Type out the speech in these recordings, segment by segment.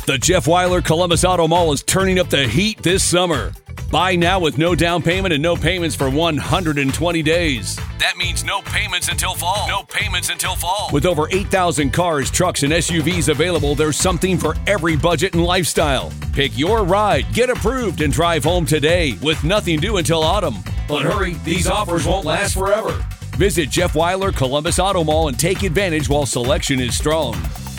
The Jeff Weiler Columbus Auto Mall is turning up the heat this summer. Buy now with no down payment and no payments for 120 days. That means no payments until fall. No payments until fall. With over 8,000 cars, trucks, and SUVs available, there's something for every budget and lifestyle. Pick your ride, get approved, and drive home today with nothing due until autumn. But hurry, these offers won't last forever. Visit Jeff Weiler Columbus Auto Mall and take advantage while selection is strong.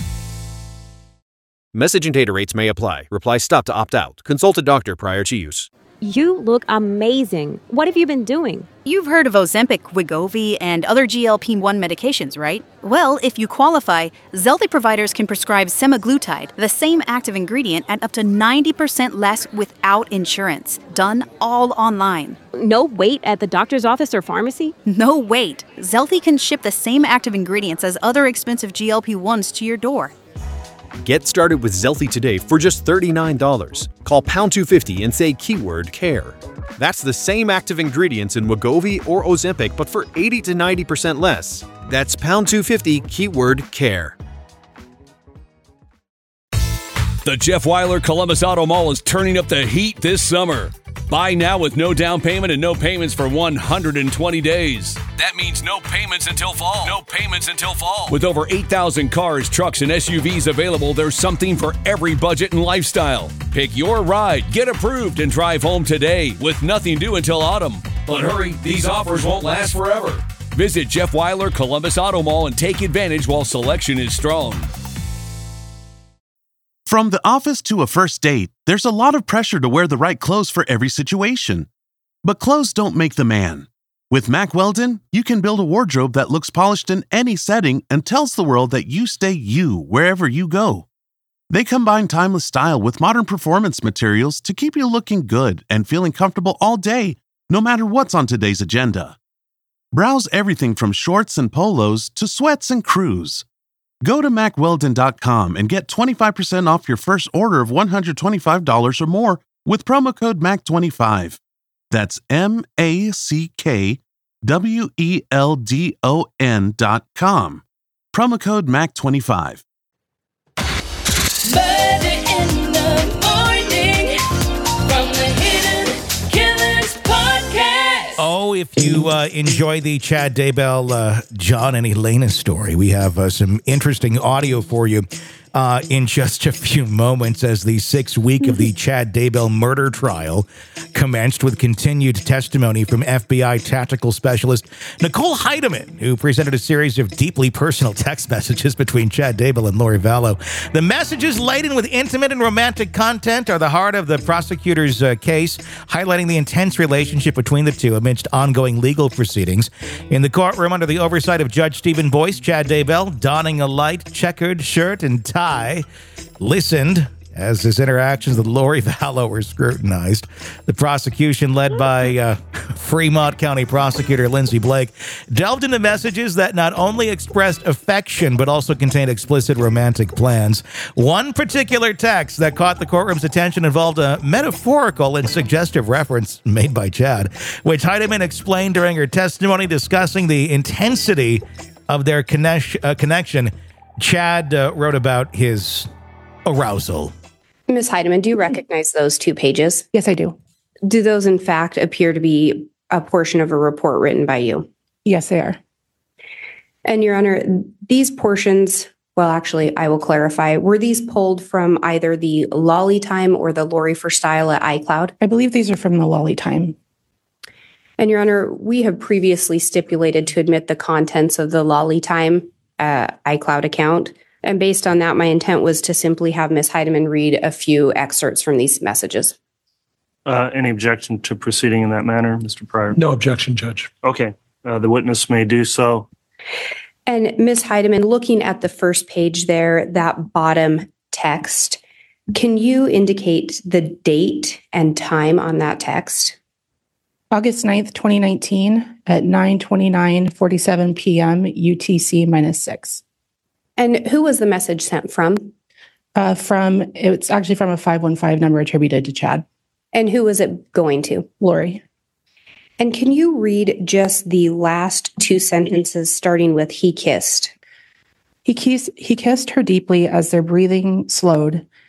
Message and data rates may apply. Reply stop to opt out. Consult a doctor prior to use. You look amazing. What have you been doing? You've heard of Ozempic, Wegovy, and other GLP-1 medications, right? Well, if you qualify, Zelty providers can prescribe semaglutide, the same active ingredient, at up to 90% less without insurance. Done all online. No wait at the doctor's office or pharmacy? No wait. Zelty can ship the same active ingredients as other expensive GLP-1s to your door. Get started with Zelty today for just $39. Call pound 250 and say keyword CARE. That's the same active ingredients in Wegovy or Ozempic, but for 80 to 90% less. That's pound 250 keyword CARE. The Jeff Weiler Columbus Auto Mall is turning up the heat this summer. Buy now with no down payment and no payments for 120 days. That means no payments until fall. No payments until fall. With over 8,000 cars, trucks, and SUVs available, there's something for every budget and lifestyle. Pick your ride, get approved, and drive home today with nothing due until autumn. But hurry, these offers won't last forever. Visit Jeff Weiler Columbus Auto Mall and take advantage while selection is strong. From the office to a first date, there's a lot of pressure to wear the right clothes for every situation. But clothes don't make the man. With Mack Weldon, you can build a wardrobe that looks polished in any setting and tells the world that you stay you wherever you go. They combine timeless style with modern performance materials to keep you looking good and feeling comfortable all day, no matter what's on today's agenda. Browse everything from shorts and polos to sweats and crews. Go to MackWeldon.com and get 25% off your first order of $125 or more with promo code MACK25. That's MackWeldon.com. Promo code MACK25. Murder in the morning from the Hidden Killers podcast. Oh, if you enjoy the Chad Daybell, John and Elena story, we have some interesting audio for you in just a few moments as the 6th week of the Chad Daybell murder trial commenced with continued testimony from FBI tactical specialist Nicole Heidemann, who presented a series of deeply personal text messages between Chad Daybell and Lori Vallow. The messages, laden with intimate and romantic content, are the heart of the prosecutor's case, highlighting the intense relationship between the two amidst ongoing legal proceedings. In the courtroom, under the oversight of Judge Stephen Boyce, Chad Daybell, donning a light checkered shirt and tie, listened as his interactions with Lori Vallow were scrutinized. The prosecution, led by Fremont County Prosecutor Lindsay Blake, delved into messages that not only expressed affection but also contained explicit romantic plans. One particular text that caught the courtroom's attention involved a metaphorical and suggestive reference made by Chad, which Heidemann explained during her testimony, discussing the intensity of their connection. Chad wrote about his arousal. Ms. Heidemann, do you recognize those 2 pages? Yes, I do. Do those, in fact, appear to be a portion of a report written by you? Yes, they are. And, Your Honor, these portions, well, actually, I will clarify, were these pulled from either the Lolly Time or the Lori for Style at iCloud? I believe these are from the Lolly Time. And, Your Honor, we have previously stipulated to admit the contents of the Lolly Time iCloud account. And based on that, my intent was to simply have Ms. Heidemann read a few excerpts from these messages. Any objection to proceeding in that manner, Mr. Pryor? No objection, Judge. Okay. The witness may do so. And Ms. Heidemann, looking at the first page there, that bottom text, can you indicate the date and time on that text? August 9th, 2019 at 9:29:47 p.m. UTC -6. And who was the message sent from? It's actually from a 515 number attributed to Chad. And who was it going to? Lori. And can you read just the last 2 sentences starting with "he kissed"? He kissed her deeply as their breathing slowed.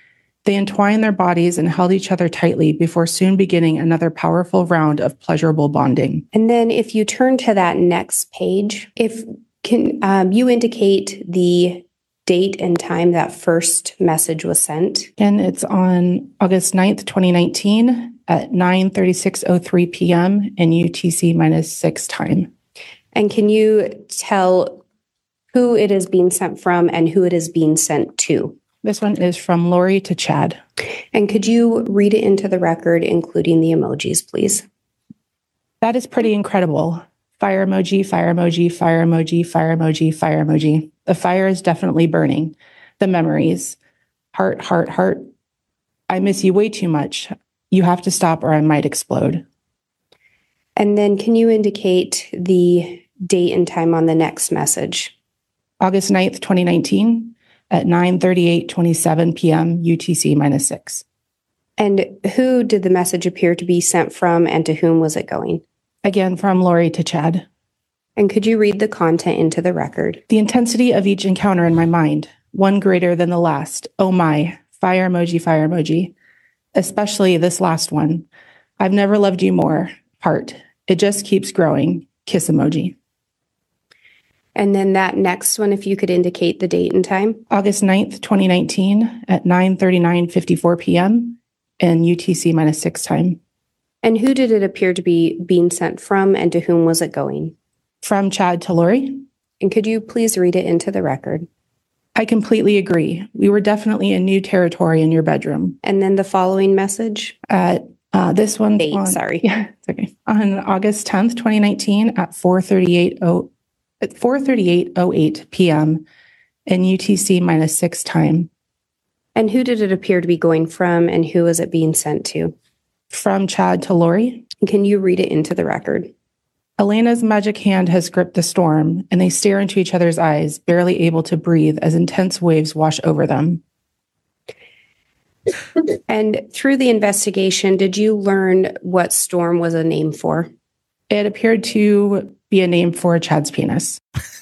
They entwined their bodies and held each other tightly before soon beginning another powerful round of pleasurable bonding. And then if you turn to that next page, if can you indicate the date and time that first message was sent? And it's on August 9th, 2019 at 9:36:03 p.m. in UTC -6 time. And can you tell who it is being sent from and who it is being sent to? This one is from Lori to Chad. And could you read it into the record, including the emojis, please? That is pretty incredible. Fire emoji, fire emoji, fire emoji, fire emoji, fire emoji. The fire is definitely burning. The memories. Heart, heart, heart. I miss you way too much. You have to stop or I might explode. And then can you indicate the date and time on the next message? August 9th, 2019 at 9:38:27 p.m. UTC -6. And who did the message appear to be sent from and to whom was it going? Again, from Lori to Chad. And could you read the content into the record? The intensity of each encounter in my mind, one greater than the last. Oh my, fire emoji, fire emoji. Especially this last one. I've never loved you more. Heart. It just keeps growing. Kiss emoji. And then that next one, if you could indicate the date and time. August 9th, 2019 at 9:39:54 p.m. in UTC -6 time. And who did it appear to be being sent from and to whom was it going? From Chad to Lori. And could you please read it into the record? I completely agree. We were definitely in new territory in your bedroom. And then the following message? This one. Sorry. Yeah, it's okay. On August 10th, 2019 at 4:38:08 p.m. in UTC -6 time. And who did it appear to be going from and who was it being sent to? From Chad to Lori. And can you read it into the record? Elena's magic hand has gripped the storm, and they stare into each other's eyes, barely able to breathe as intense waves wash over them. And through the investigation, did you learn what storm was a name for? It appeared to be a name for Chad's penis.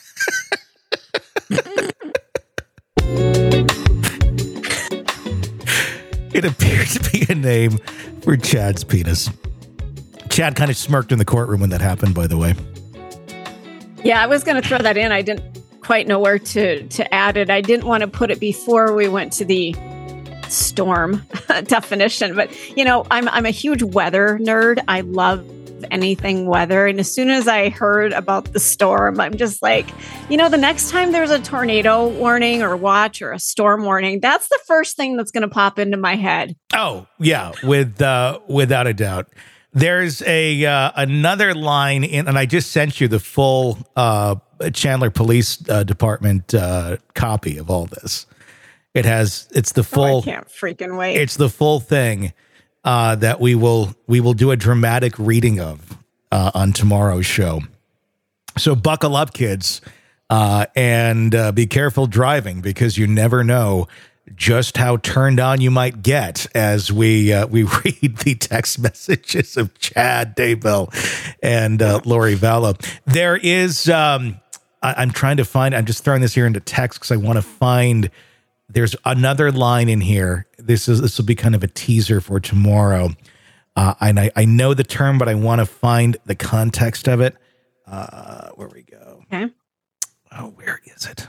It appeared to be a name for Chad's penis. Chad kind of smirked in the courtroom when that happened, by the way. Yeah, I was going to throw that in. I didn't quite know where to add it. I didn't want to put it before we went to the storm definition. But, you know, I'm a huge weather nerd. I love anything weather. And as soon as I heard about the storm, I'm just like, you know, the next time there's a tornado warning or watch or a storm warning, that's the first thing that's going to pop into my head. Oh, yeah, without a doubt. There's another line in, and I just sent you the full Chandler Police Department copy of all this. It's the full. I can't freaking wait. It's the full thing that we will do a dramatic reading of on tomorrow's show. So buckle up, kids, and be careful driving because you never know just how turned on you might get as we read the text messages of Chad Daybell and Lori Vallow. There is, I'm trying to find, I'm just throwing this here into text because I want to find, there's another line in here. This will be kind of a teaser for tomorrow. And I know the term, but I want to find the context of it. Where we go. Okay. Oh, where is it?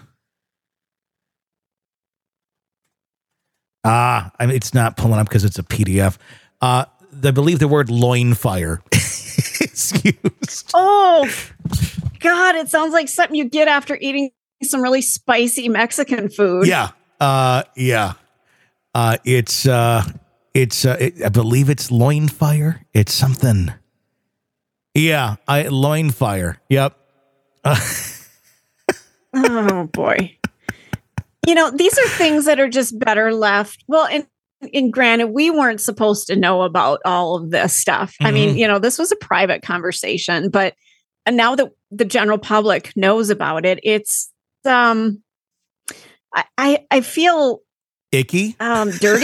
It's not pulling up because it's a PDF. I believe the word loin fire is used. Oh, God, it sounds like something you get after eating some really spicy Mexican food. Yeah. I believe it's loin fire. It's something. Yeah. Loin fire. Yep. Oh, boy. You know, these are things that are just better left. Well, and granted, we weren't supposed to know about all of this stuff. Mm-hmm. I mean, you know, this was a private conversation, but now that the general public knows about it, it's, I feel icky, dirty.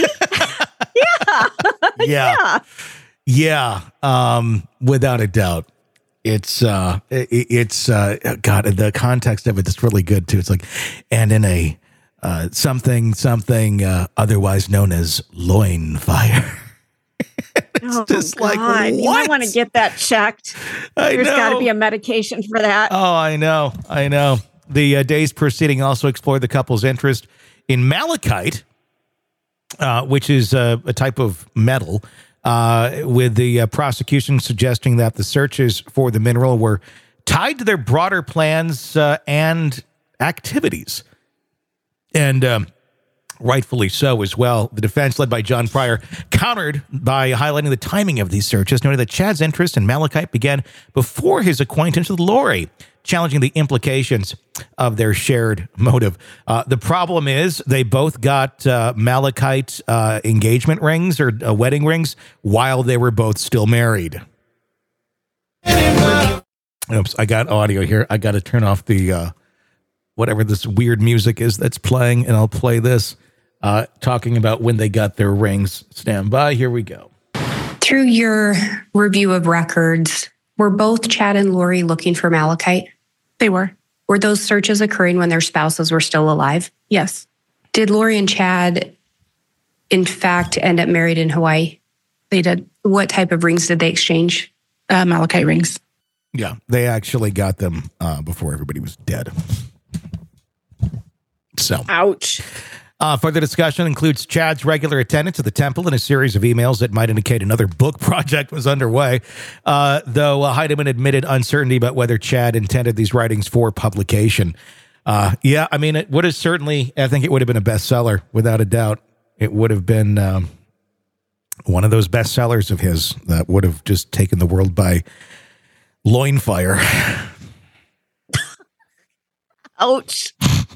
Yeah. Without a doubt. It's God, the context of it is really good too. It's like, and in a something, otherwise known as loin fire. It's God. like, You might want to get that checked. There's got to be a medication for that. Oh, I know. The days proceeding also explored the couple's interest in malachite, which is a type of metal, with the prosecution suggesting that the searches for the mineral were tied to their broader plans and activities. And rightfully so as well. The defense, led by John Pryor, countered by highlighting the timing of these searches, noting that Chad's interest in malachite began before his acquaintance with Lori, challenging the implications of their shared motive. The problem is they both got malachite engagement rings or wedding rings while they were both still married. Oops, I got audio here. I got to turn off the whatever this weird music is that's playing, and I'll play this. Talking about when they got their rings. Stand by. Here we go. Through your review of records, were both Chad and Lori looking for malachite? They were. Were those searches occurring when their spouses were still alive? Yes. Did Lori and Chad, in fact, end up married in Hawaii? They did. What type of rings did they exchange? Malachite rings. Yeah, they actually got them before everybody was dead. So, ouch. Further discussion includes Chad's regular attendance at the temple and a series of emails that might indicate another book project was underway, though Heidemann admitted uncertainty about whether Chad intended these writings for publication. Yeah, I mean, it would have certainly, I think it would have been a bestseller, without a doubt. It would have been one of those bestsellers of his that would have just taken the world by loin fire. Ouch.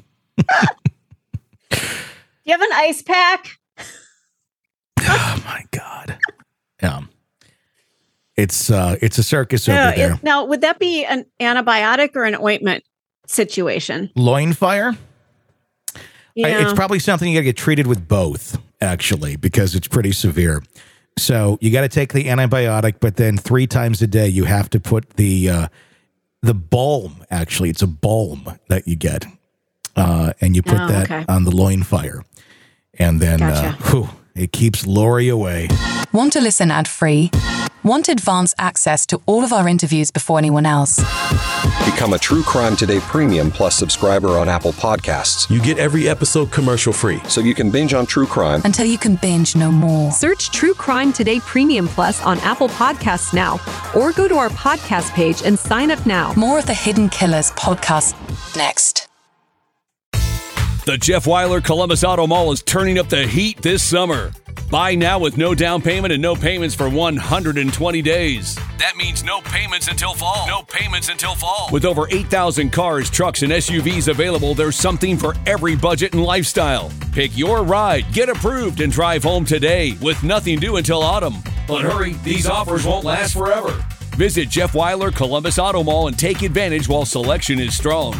Do you have an ice pack? Oh my God. Yeah. It's a circus over there. Now, would that be an antibiotic or an ointment situation? Loin fire? Yeah. It's probably something you got to get treated with both, actually, because it's pretty severe. So you got to take the antibiotic, but then 3 times a day you have to put the balm. Actually, it's a balm that you get, and you put that on the loin fire, and then it keeps Lori away. Want to listen ad-free? Want advanced access to all of our interviews before anyone else? Become a True Crime Today Premium Plus subscriber on Apple Podcasts. You get every episode commercial-free, so you can binge on true crime until you can binge no more. Search True Crime Today Premium Plus on Apple Podcasts now, or go to our podcast page and sign up now. More of the Hidden Killers podcast next. The Jeff Weiler Columbus Auto Mall is turning up the heat this summer. Buy now with no down payment and no payments for 120 days. That means no payments until fall. No payments until fall. With over 8,000 cars, trucks, and SUVs available, there's something for every budget and lifestyle. Pick your ride, get approved, and drive home today with nothing due until autumn. But hurry, these offers won't last forever. Visit Jeff Weiler Columbus Auto Mall and take advantage while selection is strong.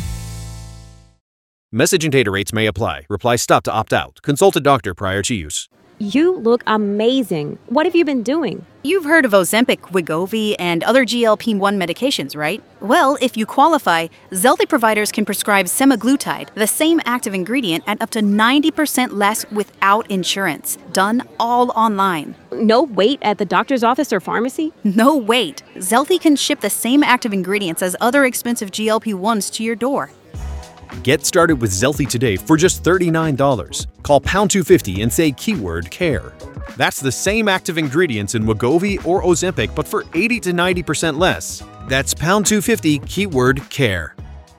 Message and data rates may apply. Reply stop to opt out. Consult a doctor prior to use. You look amazing. What have you been doing? You've heard of Ozempic, Wegovy, and other GLP-1 medications, right? Well, if you qualify, Zelty providers can prescribe semaglutide, the same active ingredient, at up to 90% less without insurance. Done all online. No wait at the doctor's office or pharmacy? No wait. Zelty can ship the same active ingredients as other expensive GLP-1s to your door. Get started with Zelty today for just $39. Call pound 250 and say keyword CARE. That's the same active ingredients in Wegovy or Ozempic, but for 80 to 90% less. That's pound 250 keyword CARE.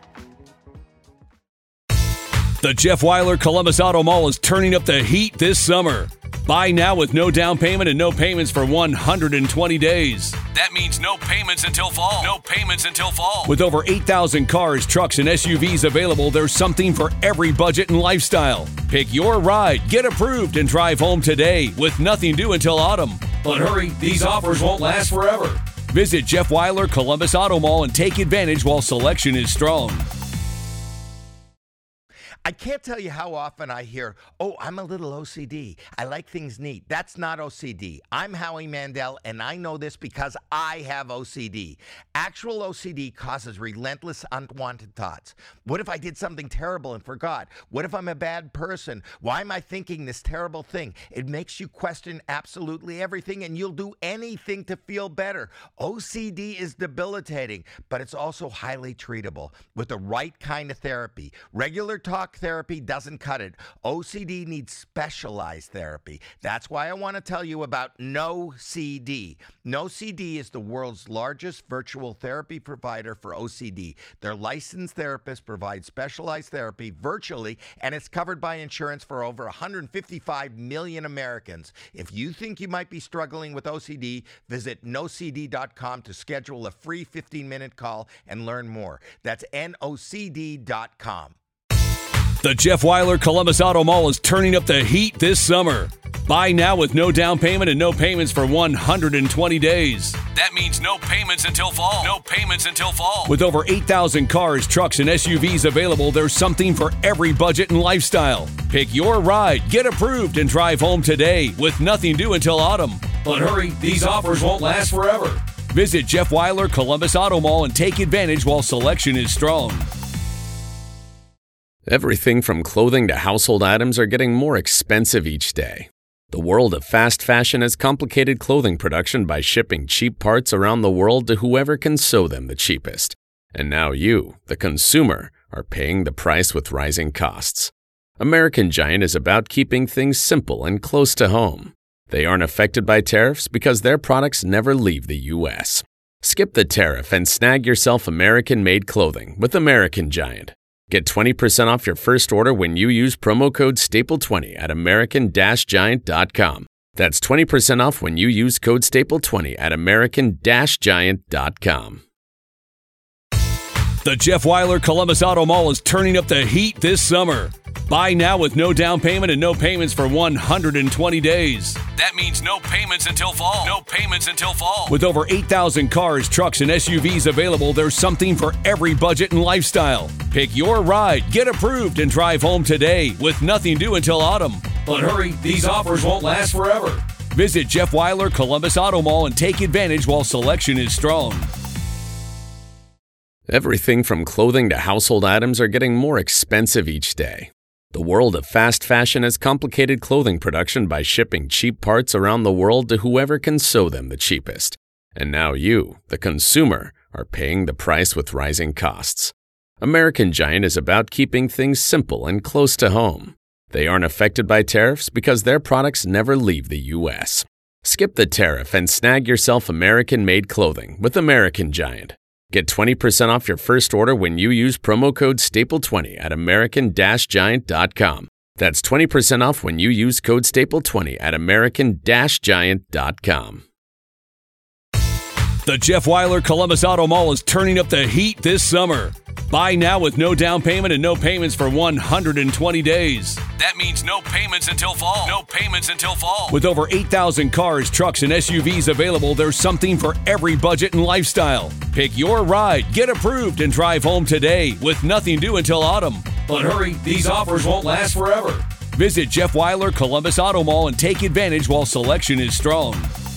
The Jeff Weiler Columbus Auto Mall is turning up the heat this summer. Buy now with no down payment and no payments for 120 days. That means no payments until fall. No payments until fall. With over 8,000 cars, trucks, and SUVs available, there's something for every budget and lifestyle. Pick your ride, get approved, and drive home today with nothing due until autumn. But hurry, these offers won't last forever. Visit Jeff Weiler Columbus Auto Mall and take advantage while selection is strong. I can't tell you how often I hear, oh, I'm a little OCD. I like things neat. That's not OCD. I'm Howie Mandel, and I know this because I have OCD. Actual OCD causes relentless, unwanted thoughts. What if I did something terrible and forgot? What if I'm a bad person? Why am I thinking this terrible thing? It makes you question absolutely everything, and you'll do anything to feel better. OCD is debilitating, but it's also highly treatable with the right kind of therapy. Regular talk therapy doesn't cut it. OCD needs specialized therapy. That's why I want to tell you about NoCD. NoCD is the world's largest virtual therapy provider for OCD. Their licensed therapists provide specialized therapy virtually, and it's covered by insurance for over 155 million Americans. If you think you might be struggling with OCD, visit nocd.com to schedule a free 15-minute call and learn more. That's nocd.com. The Jeff Weiler Columbus Auto Mall is turning up the heat this summer. Buy now with no down payment and no payments for 120 days. That means no payments until fall. No payments until fall. With over 8,000 cars, trucks, and SUVs available, there's something for every budget and lifestyle. Pick your ride, get approved, and drive home today with nothing due until autumn. But hurry, these offers won't last forever. Visit Jeff Weiler Columbus Auto Mall and take advantage while selection is strong. Everything from clothing to household items are getting more expensive each day. The world of fast fashion has complicated clothing production by shipping cheap parts around the world to whoever can sew them the cheapest. And now you, the consumer, are paying the price with rising costs. American Giant is about keeping things simple and close to home. They aren't affected by tariffs because their products never leave the U.S. Skip the tariff and snag yourself American-made clothing with American Giant. Get 20% off your first order when you use promo code STAPLE20 at American-Giant.com. That's 20% off when you use code STAPLE20 at American-Giant.com. The Jeff Weiler Columbus Auto Mall is turning up the heat this summer. Buy now with no down payment and no payments for 120 days. That means no payments until fall. No payments until fall. With over 8,000 cars, trucks, and SUVs available, there's something for every budget and lifestyle. Pick your ride, get approved, and drive home today with nothing due until autumn. But hurry, these offers won't last forever. Visit Jeff Weiler Columbus Auto Mall and take advantage while selection is strong. Everything from clothing to household items are getting more expensive each day. The world of fast fashion has complicated clothing production by shipping cheap parts around the world to whoever can sew them the cheapest. And now you, the consumer, are paying the price with rising costs. American Giant is about keeping things simple and close to home. They aren't affected by tariffs because their products never leave the U.S. Skip the tariff and snag yourself American-made clothing with American Giant. Get 20% off your first order when you use promo code STAPLE20 at American-Giant.com. That's 20% off when you use code STAPLE20 at American-Giant.com. The Jeff Weiler Columbus Auto Mall is turning up the heat this summer. Buy now with no down payment and no payments for 120 days. That means no payments until fall. No payments until fall. With over 8,000 cars, trucks, and SUVs available, there's something for every budget and lifestyle. Pick your ride, get approved, and drive home today with nothing due until autumn. But hurry, these offers won't last forever. Visit Jeff Weiler Columbus Auto Mall and take advantage while selection is strong.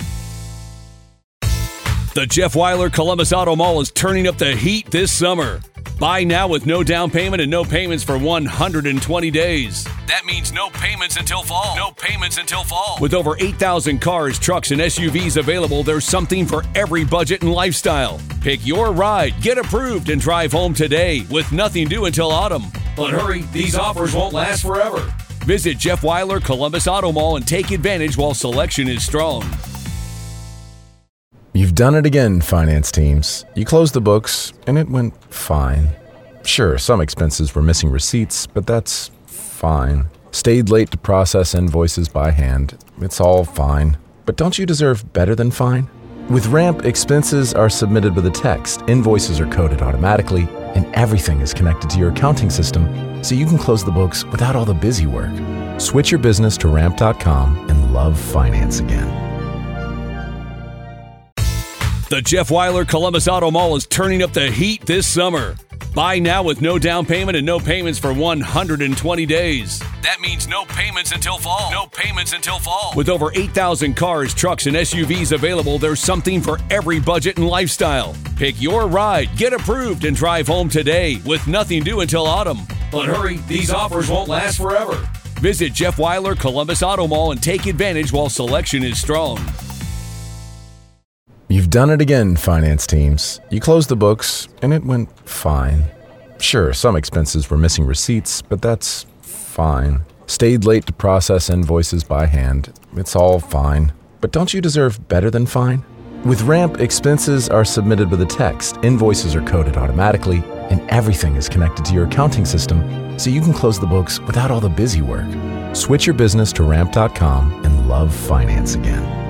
The Jeff Weiler Columbus Auto Mall is turning up the heat this summer. Buy now with no down payment and no payments for 120 days. That means no payments until fall. No payments until fall. With over 8,000 cars, trucks, and SUVs available, there's something for every budget and lifestyle. Pick your ride, get approved, and drive home today with nothing due until autumn. But hurry, these offers won't last forever. Visit Jeff Weiler Columbus Auto Mall and take advantage while selection is strong. You've done it again, finance teams. You closed the books, and it went fine. Sure, some expenses were missing receipts, but that's fine. Stayed late to process invoices by hand. It's all fine. But don't you deserve better than fine? With Ramp, expenses are submitted with a text, invoices are coded automatically, and everything is connected to your accounting system, so you can close the books without all the busy work. Switch your business to Ramp.com and love finance again. The Jeff Weiler Columbus Auto Mall is turning up the heat this summer. Buy now with no down payment and no payments for 120 days. That means no payments until fall. No payments until fall. With over 8,000 cars, trucks, and SUVs available, there's something for every budget and lifestyle. Pick your ride, get approved, and drive home today with nothing due until autumn. But hurry, these offers won't last forever. Visit Jeff Weiler Columbus Auto Mall and take advantage while selection is strong. You've done it again, finance teams. You closed the books, and it went fine. Sure, some expenses were missing receipts, but that's fine. Stayed late to process invoices by hand. It's all fine. But don't you deserve better than fine? With Ramp, expenses are submitted with a text, invoices are coded automatically, and everything is connected to your accounting system, so you can close the books without all the busy work. Switch your business to Ramp.com and love finance again.